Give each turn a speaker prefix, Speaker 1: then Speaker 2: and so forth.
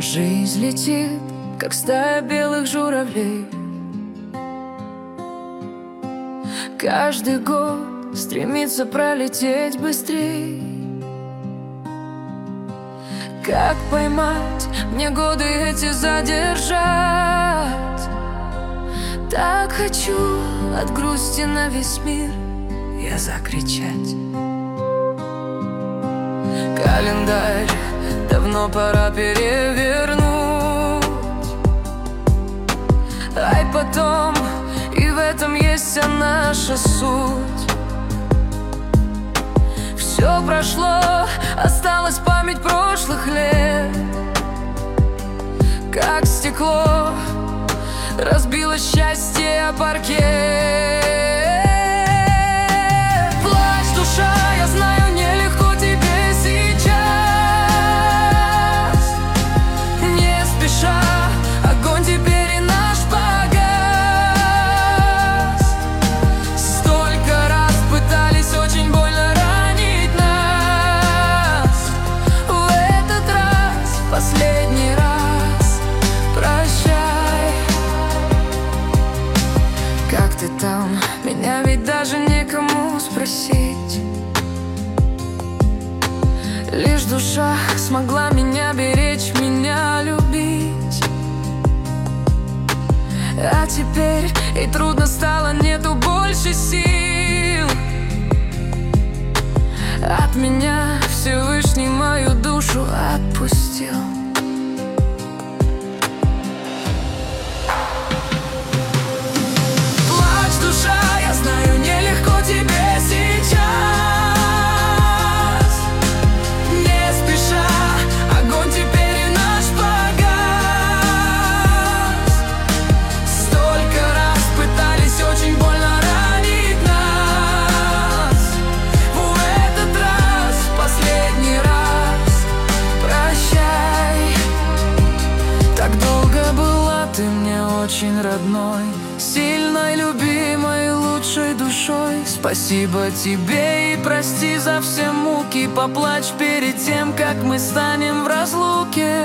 Speaker 1: Жизнь летит, как стая белых журавлей. Каждый год стремится пролететь быстрей. Как поймать мне годы эти задержать? Так хочу от грусти на весь мир я закричать. Календарь давно пора перевернуть, ай потом, и в этом есть вся наша суть. Все прошло, осталась память прошлых лет. Как стекло разбилось счастье о паркет. Плачь, душа, я знаю, нелегко тебе сейчас. Не спеша, огонь теперь и наш погас. Столько раз пытались очень больно ранить нас. В этот раз, последний раз, прощай. Как ты там? Меня ведь даже некому спросить. Лишь душа смогла меня беречь, меня любить. А теперь и трудно стало, нету больше сил. От меня Всевышний мою душу отпустил. Плачь, душа, я знаю, нелегко тебе сейчас. Не спеша, огонь теперь и наш погас. Столько раз пытались очень больно ранить нас. В этот раз, последний раз, прощай. Так долго была ты мне очень родной, сильной, любимой, лучшей душой. Спасибо тебе и прости за все муки. Поплачь перед тем, как мы станем в разлуке.